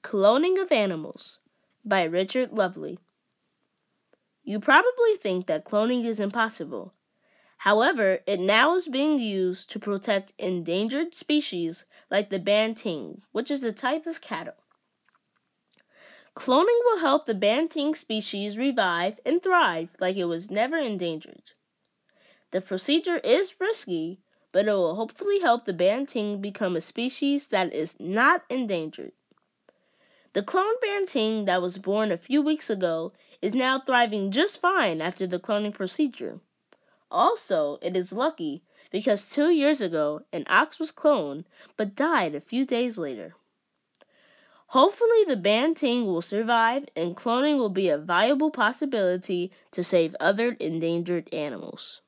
Cloning of Animals by Richard Lovely. You probably think that cloning is impossible. However, it now is being used to protect endangered species like the Banting, which is a type of cattle. Cloning will help the Banting species revive and thrive like it was never endangered. The procedure is risky, but it will hopefully help the Banting become a species that is not endangered. The cloned Banting that was born a few weeks ago is now thriving just fine after the cloning procedure. Also, it is lucky because 2 years ago, an ox was cloned but died a few days later. Hopefully, the Banting will survive and cloning will be a viable possibility to save other endangered animals.